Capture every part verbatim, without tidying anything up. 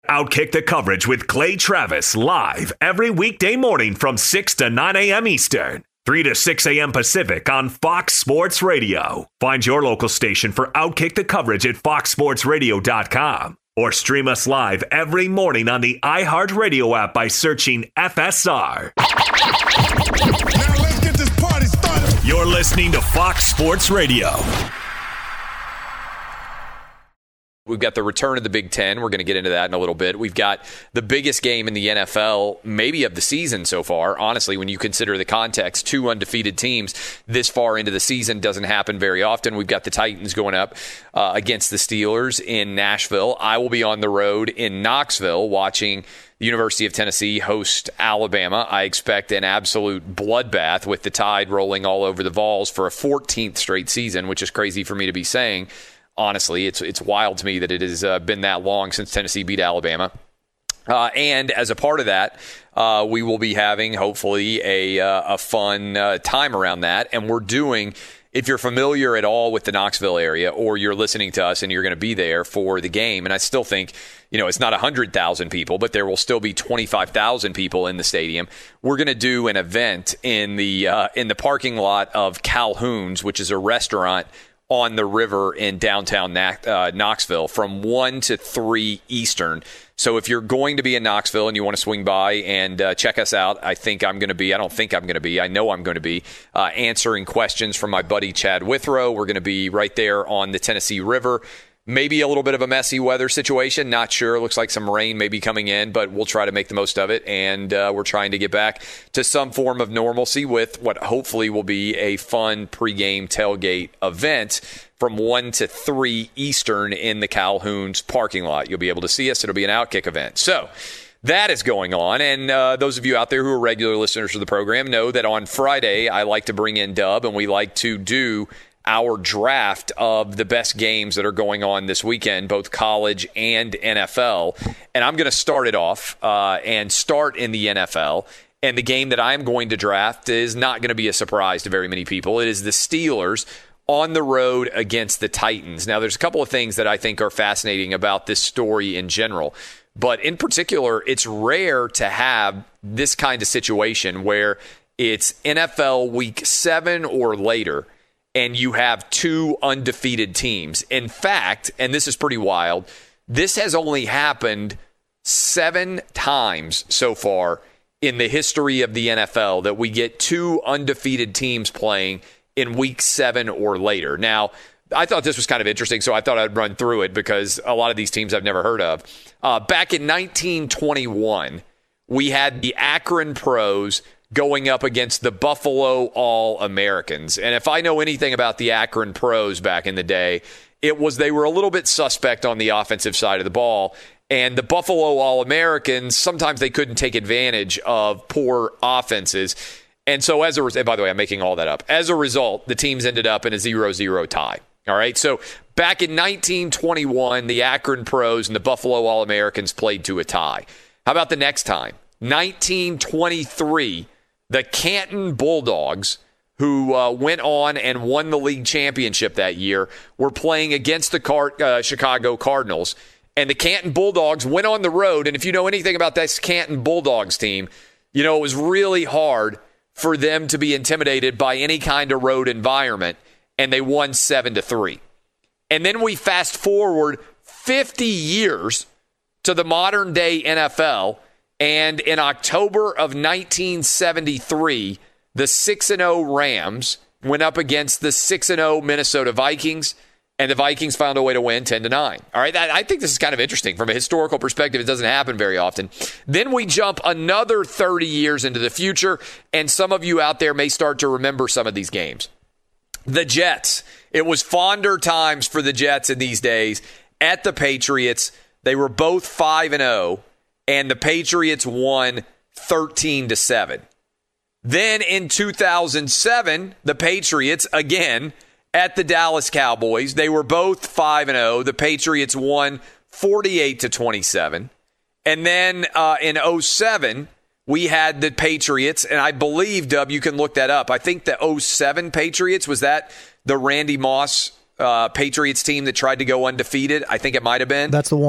Outkick the Coverage with Clay Travis live every weekday morning from six to nine a.m. Eastern, three to six a.m. Pacific on Fox Sports Radio. Find your local station for Outkick the Coverage at fox sports radio dot com or stream us live every morning on the iHeartRadio app by searching F S R. Now let's get this party started. You're listening to Fox Sports Radio. We've got the return of the Big Ten. We're going to get into that in a little bit. We've got the biggest game in the N F L, maybe of the season so far. Honestly, when you consider the context, two undefeated teams this far into the season doesn't happen very often. We've got the Titans going up uh, against the Steelers in Nashville. I will be on the road in Knoxville watching the University of Tennessee host Alabama. I expect an absolute bloodbath with the Tide rolling all over the Vols for a fourteenth straight season, which is crazy for me to be saying. Honestly, it's it's wild to me that it has uh, been that long since Tennessee beat Alabama. Uh, and as a part of that, uh, we will be having, hopefully, a, uh, a fun uh, time around that. And we're doing, if you're familiar at all with the Knoxville area, or you're listening to us and you're going to be there for the game, and I still think, you know, it's not one hundred thousand people, but there will still be twenty-five thousand people in the stadium. We're going to do an event in the uh, in the parking lot of Calhoun's, which is a restaurant on the river in downtown uh, Knoxville from one to three Eastern. So if you're going to be in Knoxville and you want to swing by and uh, check us out, I think I'm going to be, I don't think I'm going to be, I know I'm going to be uh, answering questions from my buddy Chad Withrow. We're going to be right there on the Tennessee River. Maybe a little bit of a messy weather situation. Not sure. Looks like some rain may be coming in, but we'll try to make the most of it. And uh, we're trying to get back to some form of normalcy with what hopefully will be a fun pregame tailgate event from one to three Eastern in the Calhoun's parking lot. You'll be able to see us. It'll be an Outkick event. So that is going on. And uh, those of you out there who are regular listeners to the program know that on Friday, I like to bring in Dub, and we like to do our draft of the best games that are going on this weekend, both college and N F L. And I'm going to start it off uh, and start in the N F L. And the game that I'm going to draft is not going to be a surprise to very many people. It is the Steelers on the road against the Titans. Now, there's a couple of things that I think are fascinating about this story in general. But in particular, it's rare to have this kind of situation where it's N F L week seven or later, and you have two undefeated teams. In fact, and this is pretty wild, this has only happened seven times so far in the history of the N F L that we get two undefeated teams playing in week seven or later. Now, I thought this was kind of interesting, so I thought I'd run through it because a lot of these teams I've never heard of. Uh, back in nineteen twenty-one, we had the Akron Pros going up against the Buffalo All-Americans. And if I know anything about the Akron Pros back in the day, it was they were a little bit suspect on the offensive side of the ball. And the Buffalo All-Americans, sometimes they couldn't take advantage of poor offenses. And so as a result, by the way, I'm making all that up. As a result, the teams ended up in a zero zero tie. All right, so back in nineteen twenty-one, the Akron Pros and the Buffalo All-Americans played to a tie. How about the next time? nineteen twenty-three, the Canton Bulldogs, who uh, went on and won the league championship that year, were playing against the Car- uh, Chicago Cardinals. And the Canton Bulldogs went on the road. And if you know anything about this Canton Bulldogs team, you know it was really hard for them to be intimidated by any kind of road environment. And they won seven to three. And then we fast forward fifty years to the modern day N F L. And in October of nineteen seventy-three, the six and oh Rams went up against the six and oh Minnesota Vikings, and the Vikings found a way to win ten to nine. All right, I think this is kind of interesting. From a historical perspective, it doesn't happen very often. Then we jump another thirty years into the future, and some of you out there may start to remember some of these games. The Jets. It was fonder times for the Jets in these days at the Patriots. They were both five and oh. And the Patriots won thirteen to seven. Then in two thousand seven, the Patriots, again, at the Dallas Cowboys, they were both five and oh. The Patriots won forty-eight to twenty-seven. And then uh, in oh seven, we had the Patriots, and I believe, Dub, you can look that up. I think the oh seven Patriots, was that the Randy Moss uh, Patriots team that tried to go undefeated? I think it might have been. That's the one.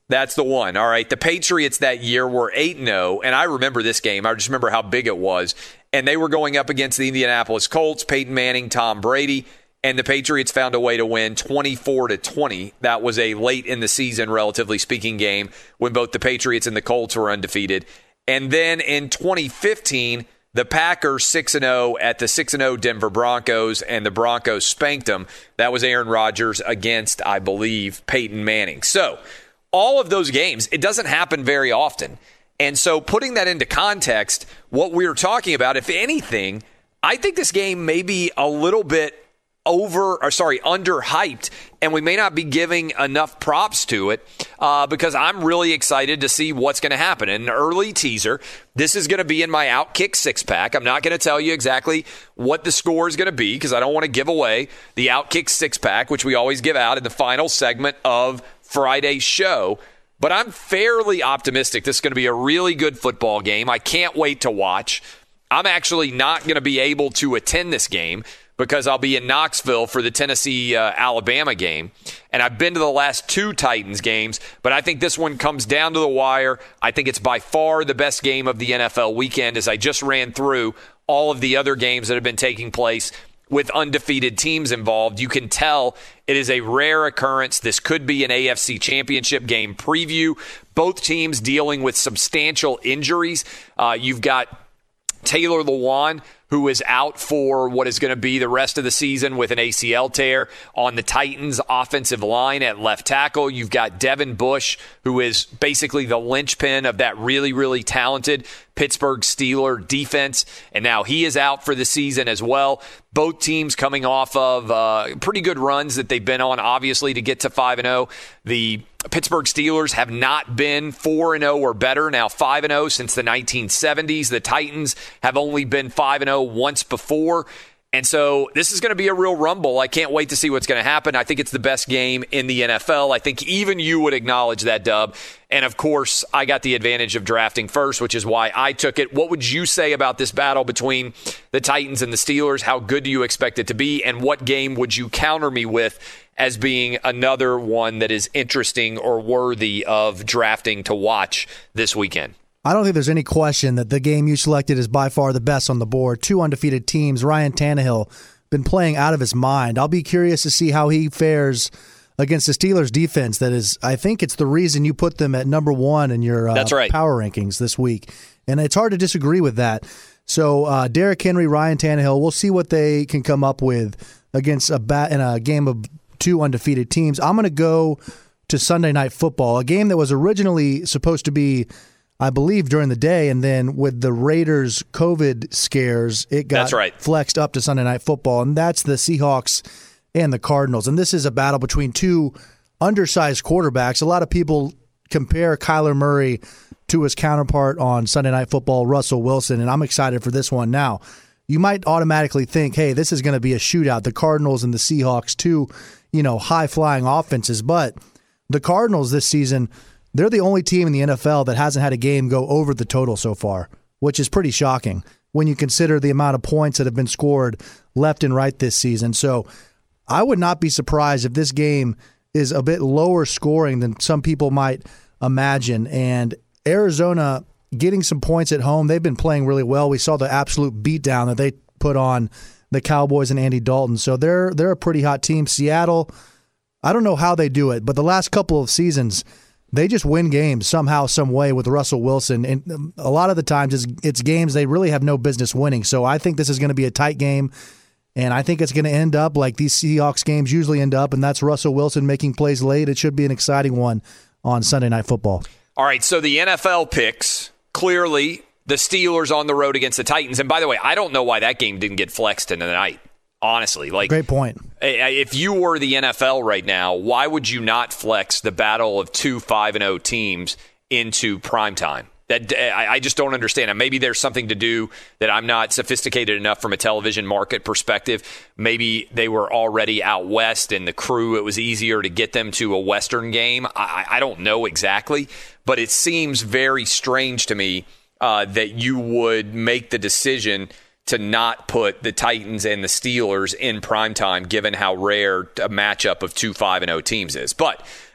That's the one. All right. The Patriots that year were eight and oh, and I remember this game. I just remember how big it was. And they were going up against the Indianapolis Colts, Peyton Manning, Tom Brady, and the Patriots found a way to win twenty-four to twenty. That was a late in the season, relatively speaking, game when both the Patriots and the Colts were undefeated. And then in twenty fifteen, the Packers six and oh at the six and oh Denver Broncos, and the Broncos spanked them. That was Aaron Rodgers against, I believe, Peyton Manning. So all of those games, it doesn't happen very often. And so putting that into context, what we're talking about, if anything, I think this game may be a little bit over, or sorry, underhyped, and we may not be giving enough props to it uh, because I'm really excited to see what's going to happen. An early teaser, this is going to be in my Outkick six-pack. I'm not going to tell you exactly what the score is going to be because I don't want to give away the Outkick six-pack, which we always give out in the final segment of Friday's show. But I'm fairly optimistic this is going to be a really good football game. I can't wait to watch. I'm actually not going to be able to attend this game because I'll be in Knoxville for the Tennessee-Alabama uh, game. And I've been to the last two Titans games, but I think this one comes down to the wire. I think it's by far the best game of the N F L weekend as I just ran through all of the other games that have been taking place with undefeated teams involved. You can tell it is a rare occurrence. This could be an A F C Championship game preview. Both teams dealing with substantial injuries. Uh, you've got Taylor Lewan, who is out for what is going to be the rest of the season with an A C L tear on the Titans' offensive line at left tackle. You've got Devin Bush, who is basically the linchpin of that really, really talented Pittsburgh Steelers defense, and now he is out for the season as well. Both teams coming off of uh, pretty good runs that they've been on, obviously, to get to five and oh. The Pittsburgh Steelers have not been four and oh or better, now five and oh since the nineteen seventies. The Titans have only been five and oh once before. And so this is going to be a real rumble. I can't wait to see what's going to happen. I think it's the best game in the N F L. I think even you would acknowledge that, Dub. And, of course, I got the advantage of drafting first, which is why I took it. What would you say about this battle between the Titans and the Steelers? How good do you expect it to be? And what game would you counter me with as being another one that is interesting or worthy of drafting to watch this weekend? I don't think there's any question that the game you selected is by far the best on the board. Two undefeated teams. Ryan Tannehill been playing out of his mind. I'll be curious to see how he fares against the Steelers defense. That is, I think it's the reason you put them at number one in your uh, That's right. power rankings this week. And it's hard to disagree with that. So uh, Derrick Henry, Ryan Tannehill, we'll see what they can come up with against a bat in a game of two undefeated teams. I'm going to go to Sunday Night Football, a game that was originally supposed to be, I believe, during the day, and then with the Raiders' COVID scares, it got that's right. flexed up to Sunday Night Football, and that's the Seahawks and the Cardinals. And this is a battle between two undersized quarterbacks. A lot of people compare Kyler Murray to his counterpart on Sunday Night Football, Russell Wilson, and I'm excited for this one. Now, you might automatically think, hey, this is going to be a shootout, the Cardinals and the Seahawks, two, you know, high-flying offenses, but the Cardinals this season, they're the only team in the N F L that hasn't had a game go over the total so far, which is pretty shocking when you consider the amount of points that have been scored left and right this season. So I would not be surprised if this game is a bit lower scoring than some people might imagine. And Arizona getting some points at home, they've been playing really well. We saw the absolute beatdown that they put on the Cowboys and Andy Dalton. So they're they're a pretty hot team. Seattle, I don't know how they do it, but the last couple of seasons, they just win games somehow, some way with Russell Wilson. And a lot of the times it's, it's games they really have no business winning. So I think this is going to be a tight game, and I think it's going to end up like these Seahawks games usually end up, and that's Russell Wilson making plays late. It should be an exciting one on Sunday Night Football. All right, so the N F L picks, clearly the Steelers on the road against the Titans. And by the way, I don't know why that game didn't get flexed into the night. Honestly, like, great point. If you were the N F L right now, why would you not flex the battle of two five and oh teams into primetime? That I just don't understand. And maybe there's something to do that I'm not sophisticated enough from a television market perspective. Maybe they were already out west, and the crew, it was easier to get them to a Western game. I, I don't know exactly, but it seems very strange to me uh, that you would make the decision to not put the Titans and the Steelers in primetime, given how rare a matchup of two five and oh teams is. But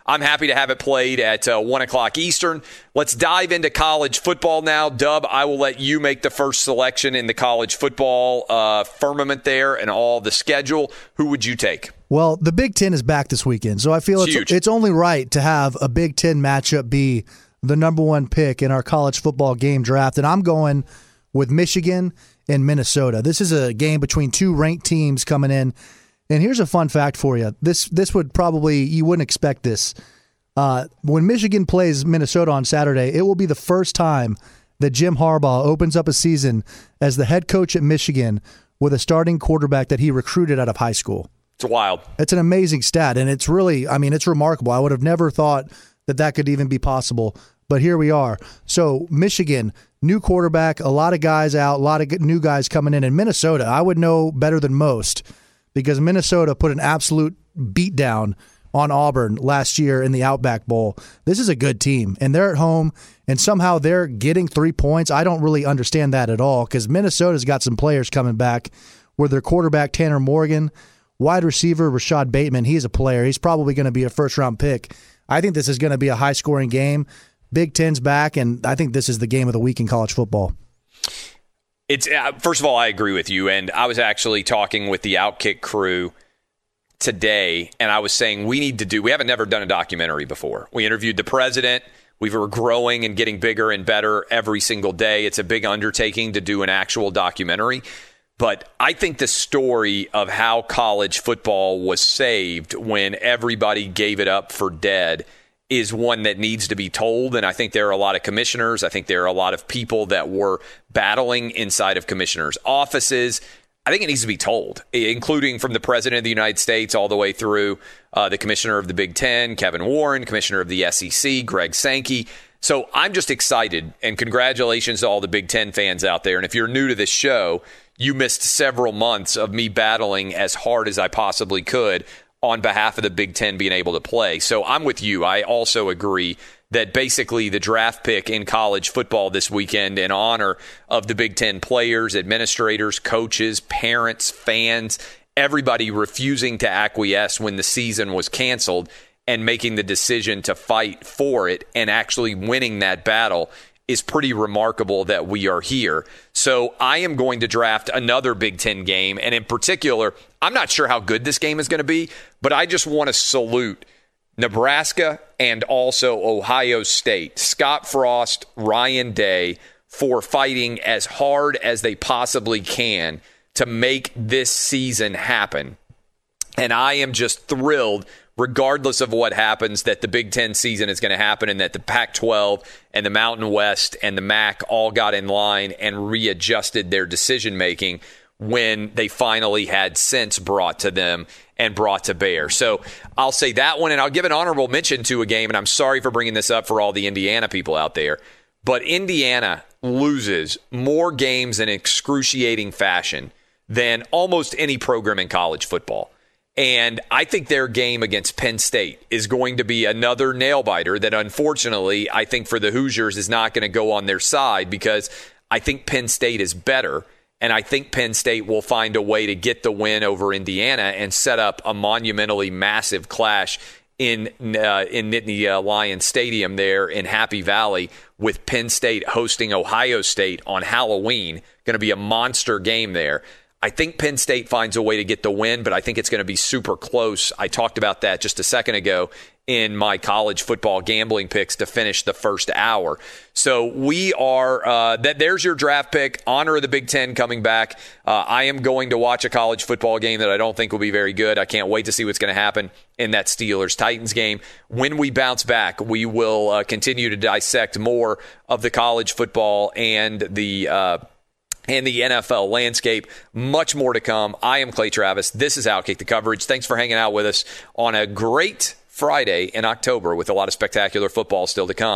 I'm happy to have it played at uh, one o'clock Eastern. Let's dive into college football now. Dub, I will let you make the first selection in the college football uh, firmament there and all the schedule. Who would you take? Well, the Big Ten is back this weekend, so I feel It's it's, huge. it's only right to have a Big Ten matchup be the number one pick in our college football game draft, and I'm going with Michigan and Minnesota. This is a game between two ranked teams coming in, and here's a fun fact for you. This this would probably, you wouldn't expect this. Uh, when Michigan plays Minnesota on Saturday, it will be the first time that Jim Harbaugh opens up a season as the head coach at Michigan with a starting quarterback that he recruited out of high school. It's wild. It's an amazing stat, and it's really, I mean, it's remarkable. I would have never thought that that could even be possible, but here we are. So Michigan, new quarterback, a lot of guys out, a lot of new guys coming in. And Minnesota, I would know better than most because Minnesota put an absolute beatdown on Auburn last year in the Outback Bowl. This is a good team, and they're at home, and somehow they're getting three points. I don't really understand that at all because Minnesota's got some players coming back with their quarterback, Tanner Morgan, wide receiver, Rashad Bateman. He's a player. He's probably going to be a first-round pick. I think this is going to be a high-scoring game. Big Ten's back, and I think this is the game of the week in college football. It's uh, first of all, I agree with you, and I was actually talking with the Outkick crew today, and I was saying we need to do, we haven't never done a documentary before. We interviewed the president. We were growing and getting bigger and better every single day. It's a big undertaking to do an actual documentary. But I think the story of how college football was saved when everybody gave it up for dead is one that needs to be told. And I think there are a lot of commissioners. I think there are a lot of people that were battling inside of commissioners' offices. I think it needs to be told, including from the president of the United States all the way through uh, the commissioner of the Big Ten, Kevin Warren, commissioner of the S E C, Greg Sankey. So I'm just excited, and congratulations to all the Big Ten fans out there. And if you're new to this show, you missed several months of me battling as hard as I possibly could on behalf of the Big Ten being able to play. So I'm with you. I also agree that basically the draft pick in college football this weekend in honor of the Big Ten players, administrators, coaches, parents, fans, everybody refusing to acquiesce when the season was canceled and making the decision to fight for it and actually winning that battle is pretty remarkable that we are here. So I am going to draft another Big Ten game. And in particular, I'm not sure how good this game is going to be, but I just want to salute Nebraska and also Ohio State, Scott Frost, Ryan Day, for fighting as hard as they possibly can to make this season happen. And I am just thrilled, regardless of what happens, that the Big Ten season is going to happen and that the Pac twelve and the Mountain West and the M A C all got in line and readjusted their decision-making when they finally had sense brought to them and brought to bear. So I'll say that one, and I'll give an honorable mention to a game, and I'm sorry for bringing this up for all the Indiana people out there, but Indiana loses more games in excruciating fashion than almost any program in college football. And I think their game against Penn State is going to be another nail-biter that, unfortunately, I think for the Hoosiers is not going to go on their side because I think Penn State is better, and I think Penn State will find a way to get the win over Indiana and set up a monumentally massive clash in uh, in Nittany uh, Lions Stadium there in Happy Valley with Penn State hosting Ohio State on Halloween. Going to be a monster game there. I think Penn State finds a way to get the win, but I think it's going to be super close. I talked about that just a second ago in my college football gambling picks to finish the first hour. So we are, uh, that. there's your draft pick, honor of the Big Ten coming back. Uh, I am going to watch a college football game that I don't think will be very good. I can't wait to see what's going to happen in that Steelers-Titans game. When we bounce back, we will uh, continue to dissect more of the college football and the uh and the N F L landscape. Much more to come. I am Clay Travis. This is Outkick the Coverage. Thanks for hanging out with us on a great Friday in October with a lot of spectacular football still to come.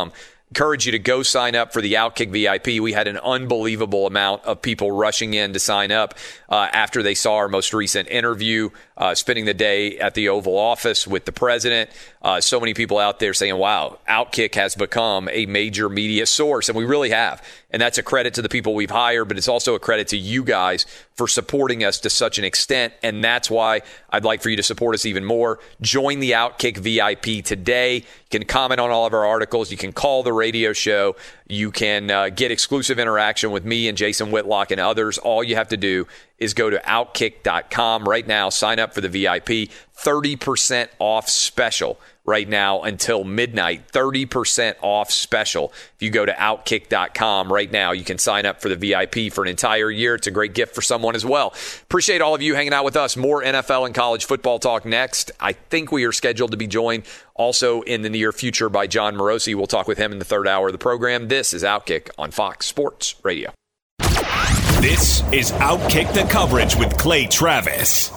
encourage you to go sign up for the Outkick V I P. We had an unbelievable amount of people rushing in to sign up uh, after they saw our most recent interview, uh, spending the day at the Oval Office with the president. Uh, so many people out there saying, wow, Outkick has become a major media source, and we really have. And that's a credit to the people we've hired, but it's also a credit to you guys for supporting us to such an extent. And that's why I'd like for you to support us even more. Join the Outkick V I P today. You can comment on all of our articles. You can call the radio show. You can uh, get exclusive interaction with me and Jason Whitlock and others. All you have to do is go to outkick dot com right now. Sign up for the V I P. thirty percent off special right now until midnight. thirty percent off special. If you go to outkick dot com right now, you can sign up for the V I P for an entire year. It's a great gift for someone as well. Appreciate all of you hanging out with us. More N F L and college football talk next. I think we are scheduled to be joined also in the near future by John Morosi. We'll talk with him in the third hour of the program. This is Outkick on Fox Sports Radio. This is Outkick the Coverage with Clay Travis.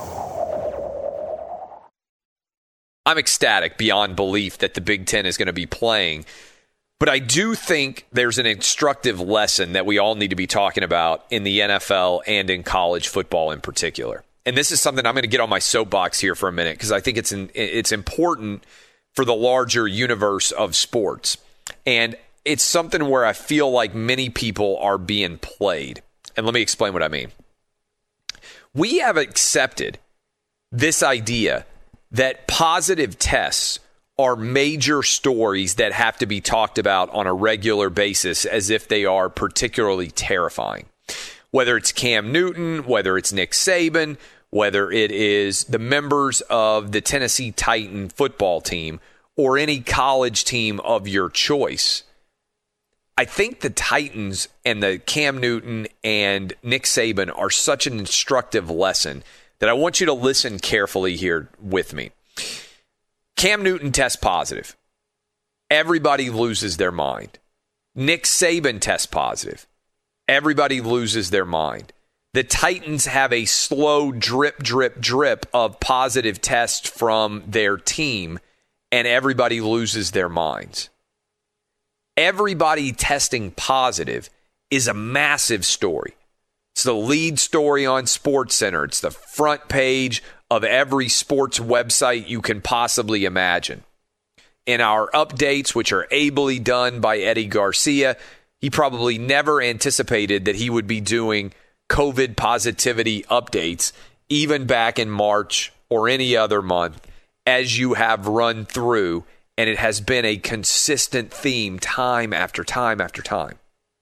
I'm ecstatic beyond belief that the Big Ten is going to be playing. But I do think there's an instructive lesson that we all need to be talking about in the N F L and in college football in particular. And this is something I'm going to get on my soapbox here for a minute because I think it's in, it's important for the larger universe of sports. And it's something where I feel like many people are being played. And let me explain what I mean. We have accepted this idea that positive tests are major stories that have to be talked about on a regular basis as if they are particularly terrifying. Whether it's Cam Newton, whether it's Nick Saban, whether it is the members of the Tennessee Titan football team or any college team of your choice. I think the Titans and the Cam Newton and Nick Saban are such an instructive lesson that I want you to listen carefully here with me. Cam Newton tests positive. Everybody loses their mind. Nick Saban tests positive. Everybody loses their mind. The Titans have a slow drip, drip, drip of positive tests from their team, and everybody loses their minds. Everybody testing positive is a massive story. It's the lead story on SportsCenter. It's the front page of every sports website you can possibly imagine. In our updates, which are ably done by Eddie Garcia, he probably never anticipated that he would be doing COVID positivity updates even back in March or any other month, as you have run through, and it has been a consistent theme time after time after time.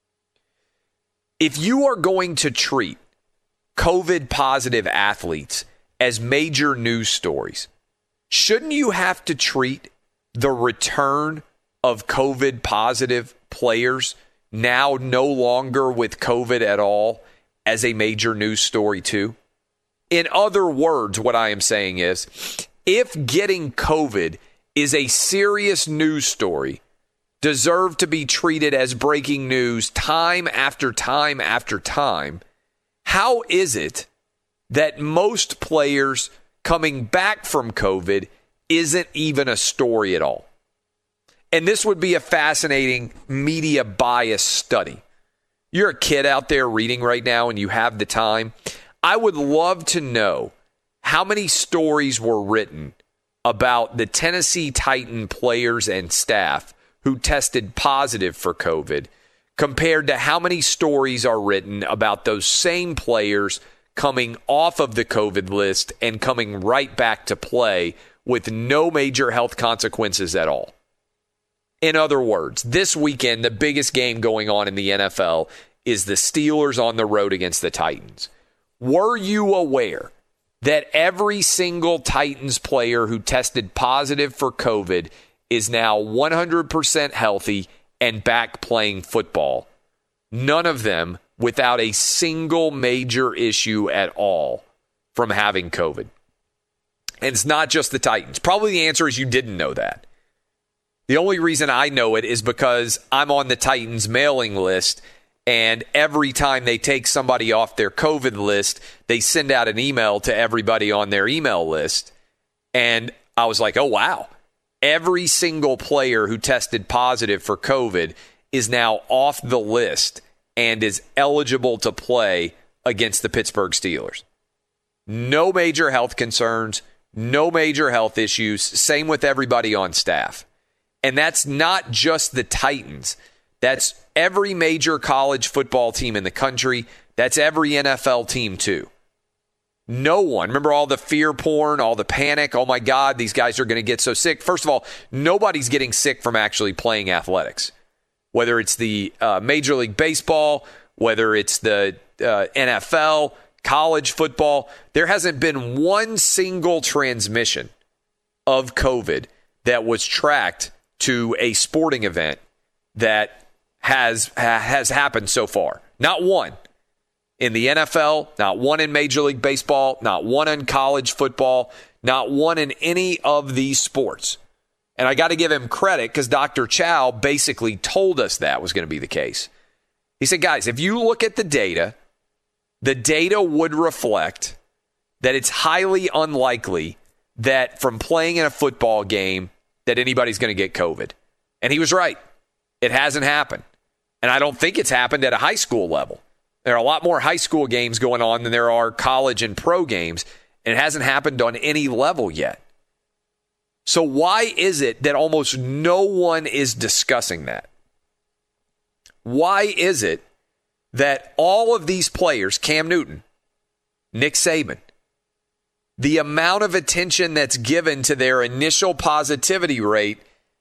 If you are going to treat COVID positive athletes as major news stories, shouldn't you have to treat the return of COVID positive players, now no longer with COVID at all, as a major news story too? In other words, what I am saying is, if getting COVID is a serious news story, deserve to be treated as breaking news time after time after time, how is it that most players coming back from COVID isn't even a story at all? And this would be a fascinating media bias study. You're a kid out there reading right now and you have the time. I would love to know how many stories were written about the Tennessee Titan players and staff who tested positive for COVID compared to how many stories are written about those same players coming off of the COVID list and coming right back to play with no major health consequences at all. In other words, this weekend, the biggest game going on in the N F L is the Steelers on the road against the Titans. Were you aware that every single Titans player who tested positive for COVID is now one hundred percent healthy and back playing football? None of them without a single major issue at all from having COVID. And it's not just the Titans. Probably the answer is you didn't know that. The only reason I know it is because I'm on the Titans mailing list, and every time they take somebody off their COVID list, they send out an email to everybody on their email list. And I was like, oh, wow. every single player who tested positive for COVID is now off the list and is eligible to play against the Pittsburgh Steelers. No major health concerns, no major health issues. Same with everybody on staff. And that's not just the Titans. That's every major college football team in the country. That's every N F L team too. No one. Remember all the fear porn, all the panic? Oh my God, these guys are going to get so sick. First of all, nobody's getting sick from actually playing athletics. Whether it's the uh, Major League Baseball, whether it's the uh, N F L, college football, there hasn't been one single transmission of COVID that was tracked to a sporting event that has ha- has happened so far. Not one. In the N F L, not one in Major League Baseball, not one in college football, not one in any of these sports. And I got to give him credit because Doctor Chow basically told us that was going to be the case. He said, guys, if you look at the data, the data would reflect that it's highly unlikely that from playing in a football game that anybody's going to get COVID. And he was right. It hasn't happened. And I don't think it's happened at a high school level. There are a lot more high school games going on than there are college and pro games, and it hasn't happened on any level yet. So why is it that almost no one is discussing that? Why is it that all of these players, Cam Newton, Nick Saban, the amount of attention that's given to their initial positivity rate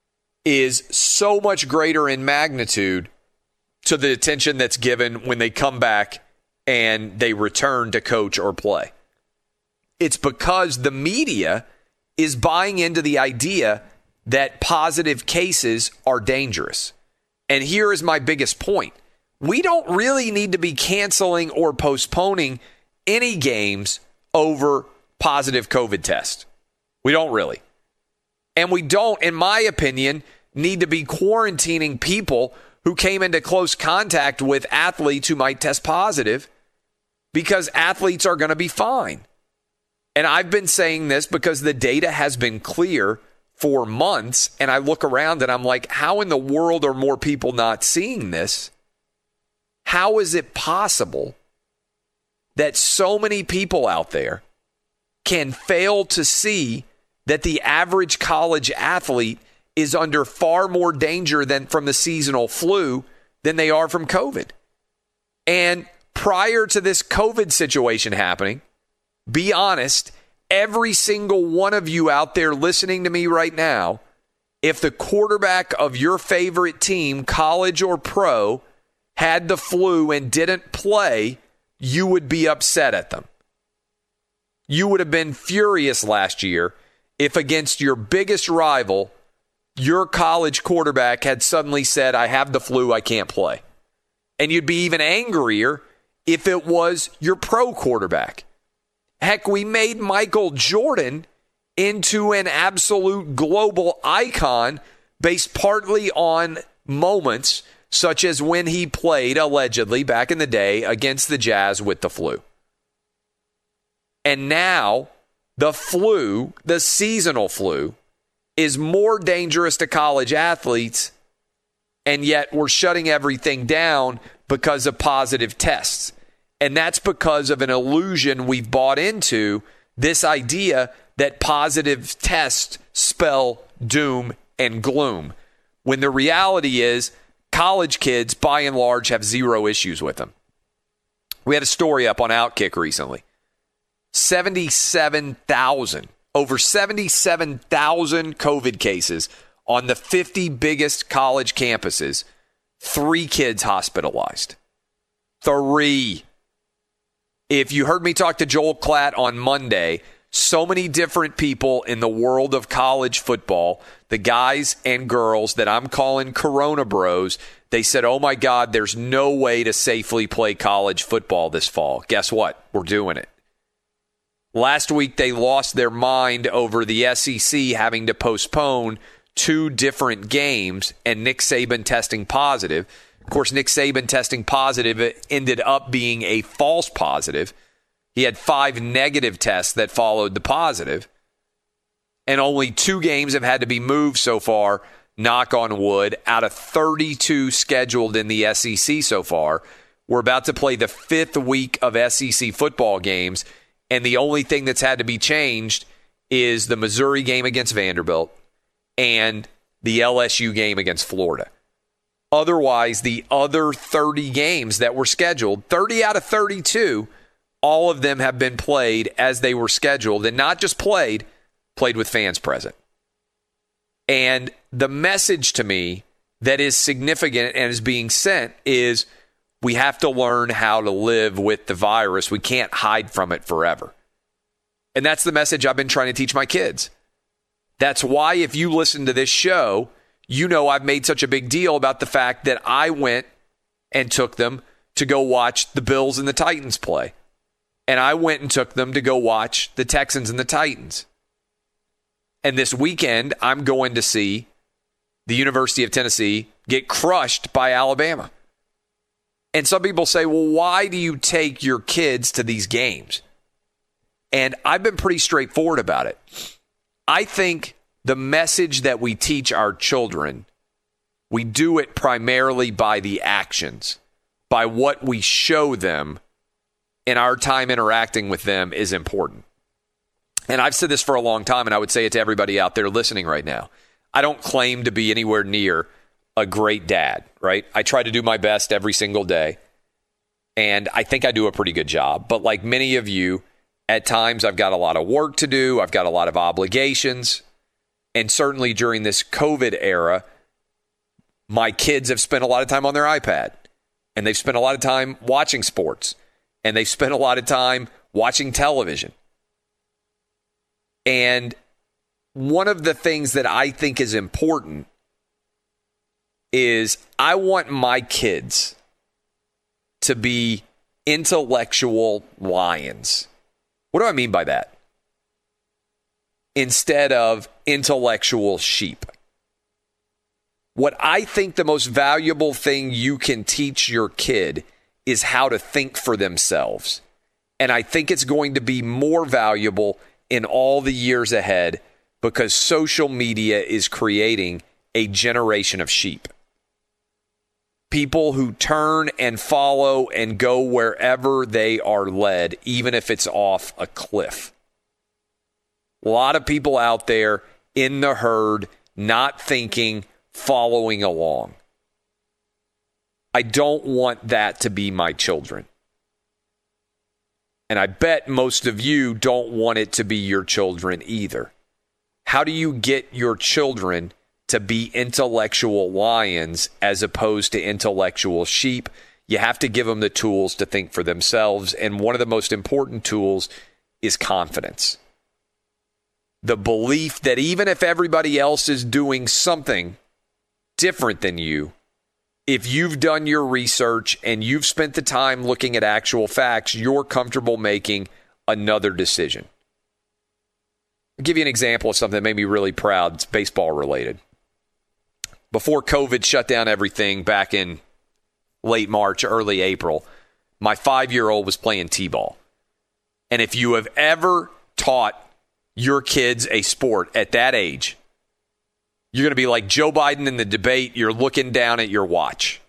is so much greater in magnitude to the attention that's given when they come back and they return to coach or play? It's because the media is buying into the idea that positive cases are dangerous. And here is my biggest point. We don't really need to be canceling or postponing any games over positive COVID test. We don't really. And we don't, in my opinion, need to be quarantining people who came into close contact with athletes who might test positive, because athletes are going to be fine. And I've been saying this because the data has been clear for months, and I look around and I'm like, how in the world are more people not seeing this? How is it possible that so many people out there can fail to see that the average college athlete is under far more danger than from the seasonal flu than they are from COVID? And prior to this COVID situation happening, be honest, every single one of you out there listening to me right now, if the quarterback of your favorite team, college or pro, had the flu and didn't play, you would be upset at them. You would have been furious last year if against your biggest rival, your college quarterback had suddenly said, I have the flu, I can't play. And you'd be even angrier if it was your pro quarterback. Heck, we made Michael Jordan into an absolute global icon based partly on moments such as when he played, allegedly, back in the day against the Jazz with the flu. And now, the flu, the seasonal flu, is more dangerous to college athletes, and yet we're shutting everything down because of positive tests. And that's because of an illusion we've bought into, this idea that positive tests spell doom and gloom, when the reality is college kids, by and large, have zero issues with them. We had a story up on Outkick recently. seventy-seven thousand, over seventy-seven thousand COVID cases on the fifty biggest college campuses. Three kids hospitalized. Three. If you heard me talk to Joel Klatt on Monday, so many different people in the world of college football, the guys and girls that I'm calling Corona Bros, they said, oh my God, there's no way to safely play college football this fall. Guess what? We're doing it. Last week, they lost their mind over the S E C having to postpone two different games and Nick Saban testing positive. Of course, Nick Saban testing positive ended up being a false positive. He had five negative tests that followed the positive. And only two games have had to be moved so far, knock on wood, out of thirty-two scheduled in the S E C so far. We're about to play the fifth week of S E C football games, and the only thing that's had to be changed is the Missouri game against Vanderbilt and the L S U game against Florida. Otherwise, the other thirty games that were scheduled, thirty out of thirty-two, all of them have been played as they were scheduled, and not just played, played with fans present. And the message to me that is significant and is being sent is we have to learn how to live with the virus. We can't hide from it forever. And that's the message I've been trying to teach my kids. That's why if you listen to this show, you know I've made such a big deal about the fact that I went and took them to go watch the Bills and the Titans play. And I went and took them to go watch the Texans and the Titans. And this weekend, I'm going to see the University of Tennessee get crushed by Alabama. And some people say, well, why do you take your kids to these games? And I've been pretty straightforward about it. I think the message that we teach our children, we do it primarily by the actions, by what we show them in our time interacting with them is important. And I've said this for a long time, and I would say it to everybody out there listening right now. I don't claim to be anywhere near a great dad, right? I try to do my best every single day, and I think I do a pretty good job. But like many of you, at times I've got a lot of work to do. I've got a lot of obligations. And certainly during this COVID era, my kids have spent a lot of time on their iPad, and they've spent a lot of time watching sports, and they've spent a lot of time watching television. And one of the things that I think is important is I want my kids to be intellectual lions. What do I mean by that? Instead of intellectual sheep. What I think the most valuable thing you can teach your kid is how to think for themselves. And I think it's going to be more valuable in all the years ahead because social media is creating a generation of sheep. People who turn and follow and go wherever they are led, even if it's off a cliff. A lot of people out there in the herd, not thinking, following along. I don't want that to be my children. And I bet most of you don't want it to be your children either. How do you get your children to be intellectual lions as opposed to intellectual sheep? You have to give them the tools to think for themselves. And one of the most important tools is confidence. The belief that even if everybody else is doing something different than you, if you've done your research and you've spent the time looking at actual facts, you're comfortable making another decision. I'll give you an example of something that made me really proud. It's baseball related. Before COVID shut down everything back in late March, early April, my five-year-old was playing T-ball. And if you have ever taught your kids a sport at that age, you're going to be like Joe Biden in the debate. You're looking down at your watch.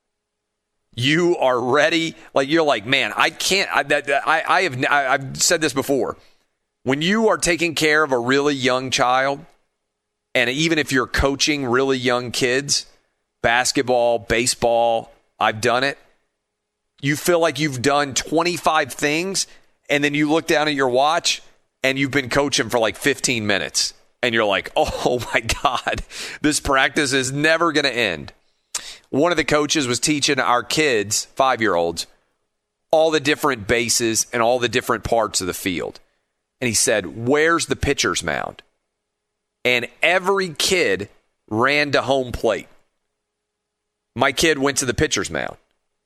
You are ready. Like you're like, man, I can't. I, that, I, I have. I, I've said this before. When you are taking care of a really young child, and even if you're coaching really young kids, basketball, baseball, I've done it. You feel like you've done twenty-five things, and then you look down at your watch, and you've been coaching for like fifteen minutes. And you're like, oh my God, this practice is never going to end. One of the coaches was teaching our kids, five-year-olds, all the different bases and all the different parts of the field. And he said, where's the pitcher's mound? And every kid ran to home plate. My kid went to the pitcher's mound.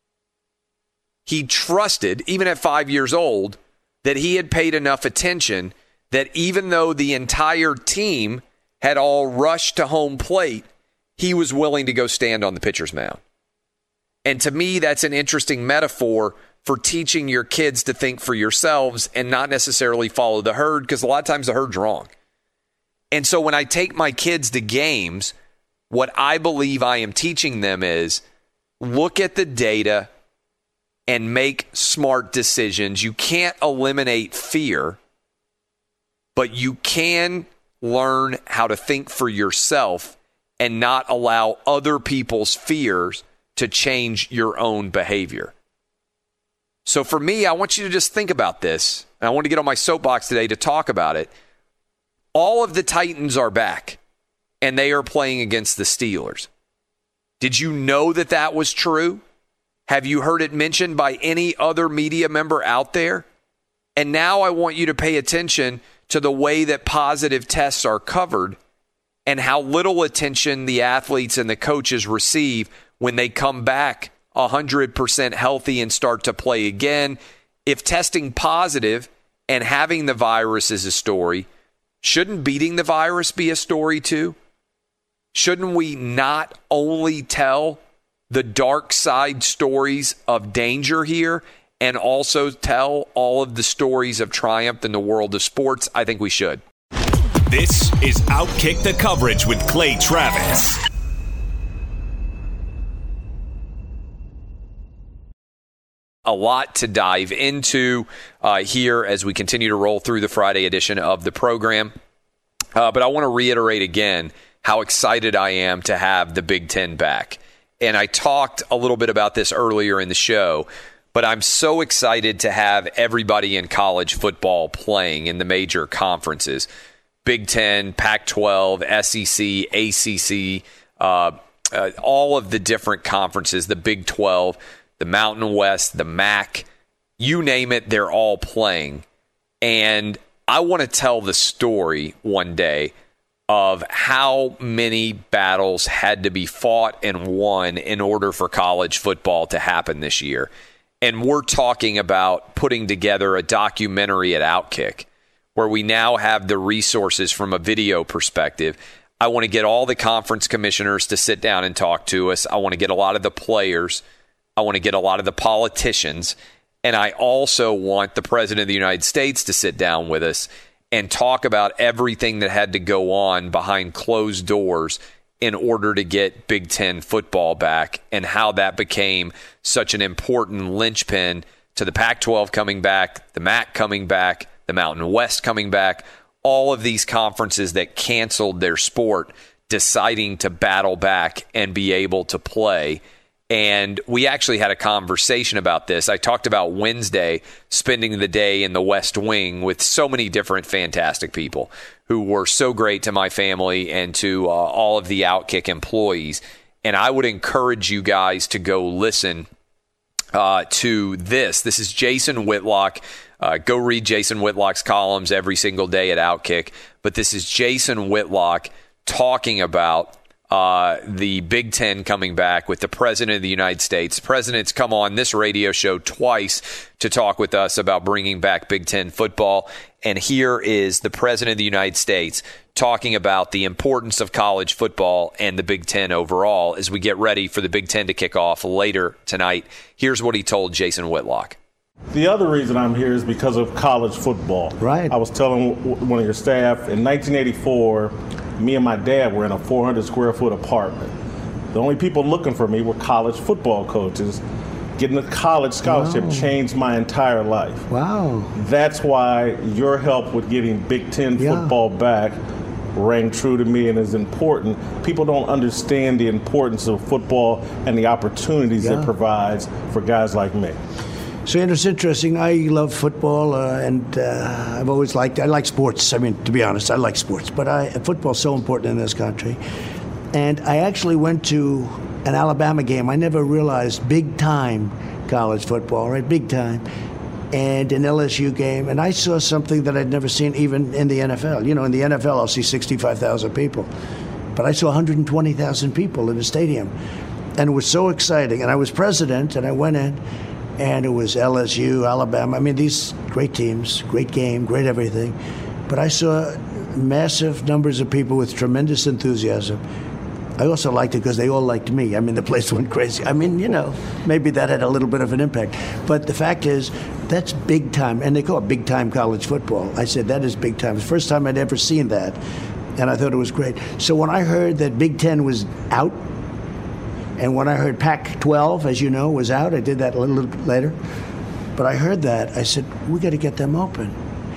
He trusted, even at five years old, that he had paid enough attention that even though the entire team had all rushed to home plate, he was willing to go stand on the pitcher's mound. And to me, that's an interesting metaphor for teaching your kids to think for yourselves and not necessarily follow the herd, because a lot of times the herd's wrong. And so when I take my kids to games, what I believe I am teaching them is look at the data and make smart decisions. You can't eliminate fear, but you can learn how to think for yourself and not allow other people's fears to change your own behavior. So for me, I want you to just think about this. And I want to get on my soapbox today to talk about it. All of the Titans are back, and they are playing against the Steelers. Did you know that that was true? Have you heard it mentioned by any other media member out there? And now I want you to pay attention to the way that positive tests are covered and how little attention the athletes and the coaches receive when they come back one hundred percent healthy and start to play again. If testing positive and having the virus is a story, shouldn't beating the virus be a story too? Shouldn't we not only tell the dark side stories of danger here and also tell all of the stories of triumph in the world of sports? I think we should. This is Outkick the Coverage with Clay Travis. A lot to dive into uh, here as we continue to roll through the Friday edition of the program. Uh, but I want to reiterate again how excited I am to have the Big Ten back. And I talked a little bit about this earlier in the show, but I'm so excited to have everybody in college football playing in the major conferences. Big Ten, Pac twelve, S E C, A C C, uh, uh, all of the different conferences, the Big twelve, the Mountain West, the M A C, you name it, they're all playing. And I want to tell the story one day of how many battles had to be fought and won in order for college football to happen this year. And we're talking about putting together a documentary at Outkick where we now have the resources from a video perspective. I want to get all the conference commissioners to sit down and talk to us. I want to get a lot of the players. I want to get a lot of the politicians, and I also want the President of the United States to sit down with us and talk about everything that had to go on behind closed doors in order to get Big Ten football back and how that became such an important linchpin to the Pac twelve coming back, the M A C coming back, the Mountain West coming back, all of these conferences that canceled their sport deciding to battle back and be able to play. And we actually had a conversation about this. I talked about Wednesday spending the day in the West Wing with so many different fantastic people who were so great to my family and to uh, all of the Outkick employees. And I would encourage you guys to go listen uh, to this. This is Jason Whitlock. Uh, go read Jason Whitlock's columns every single day at Outkick. But this is Jason Whitlock talking about Uh, the Big Ten coming back with the President of the United States. The President's come on this radio show twice to talk with us about bringing back Big Ten football. And here is the President of the United States talking about the importance of college football and the Big Ten overall as we get ready for the Big Ten to kick off later tonight. Here's what he told Jason Whitlock. The other reason I'm here is because of college football. Right. I was telling one of your staff, in nineteen eighty-four, me and my dad were in a four hundred square foot apartment. The only people looking for me were college football coaches. Getting a college scholarship Wow. changed my entire life. Wow. That's why your help with getting Big Ten Yeah. football back rang true to me and is important. People don't understand the importance of football and the opportunities Yeah. it provides for guys like me. So it's interesting. I love football, uh, and uh, I've always liked. I like sports. I mean, to be honest, I like sports. But I, football's so important in this country. And I actually went to an Alabama game. I never realized big time college football, right? Big time, and an L S U game. And I saw something that I'd never seen even in the N F L. You know, in the N F L, I'll see sixty-five thousand people, but I saw one hundred twenty thousand people in the stadium, and it was so exciting. And I was president, and I went in. And it was L S U, Alabama. I mean, these great teams, great game, great everything. But I saw massive numbers of people with tremendous enthusiasm. I also liked it because they all liked me. I mean, the place went crazy. I mean, you know, maybe that had a little bit of an impact. But the fact is, that's big time. And they call it big time college football. I said, that is big time. It's the first time I'd ever seen that. and I thought it was great. So when I heard that Big Ten was out, and when I heard Pac twelve, as you know, was out, I did that a little bit later, but I heard that, I said, we got to get them open.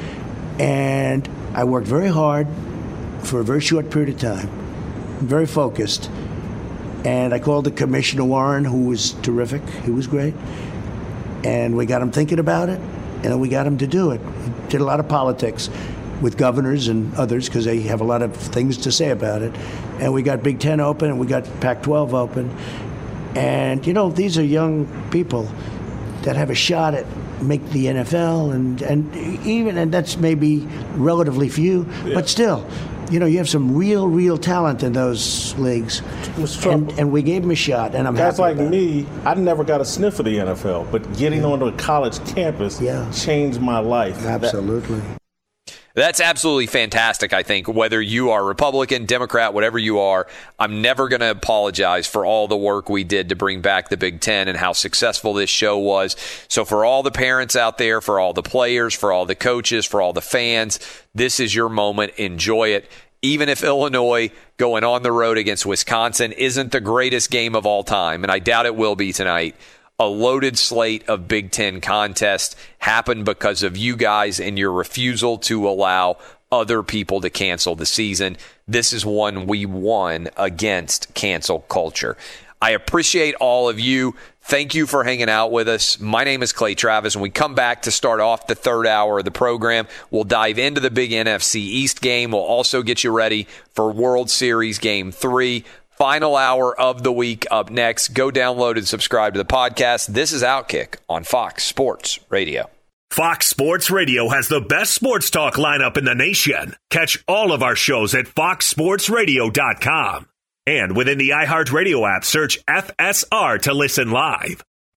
And I worked very hard for a very short period of time, very focused, and I called the Commissioner Warren, who was terrific, he was great, and we got him thinking about it, and then we got him to do it. We did a lot of politics with governors and others because they have a lot of things to say about it. And we got Big Ten open and we got Pac twelve open. And, you know, these are young people that have a shot at make the N F L and, and even, and that's maybe relatively few, yeah. but still, you know, you have some real, real talent in those leagues. And, and we gave them a shot, and I'm Guys happy like about me, it. I never got a sniff of the N F L, but getting yeah. onto a college campus yeah. changed my life. Absolutely. That, That's absolutely fantastic, I think, whether you are Republican, Democrat, whatever you are. I'm never going to apologize for all the work we did to bring back the Big Ten and how successful this show was. So for all the parents out there, for all the players, for all the coaches, for all the fans, this is your moment. Enjoy it. Even if Illinois going on the road against Wisconsin isn't the greatest game of all time, and I doubt it will be tonight, a loaded slate of Big Ten contests happened because of you guys and your refusal to allow other people to cancel the season. This is one we won against cancel culture. I appreciate all of you. Thank you for hanging out with us. My name is Clay Travis, and we come back to start off the third hour of the program. We'll dive into the big N F C East game. We'll also get you ready for World Series Game three. Final hour of the week up next. Go download and subscribe to the podcast. This is Outkick on Fox Sports Radio. Fox Sports Radio has the best sports talk lineup in the nation. Catch all of our shows at fox sports radio dot com. And within the iHeartRadio app, search F S R to listen live.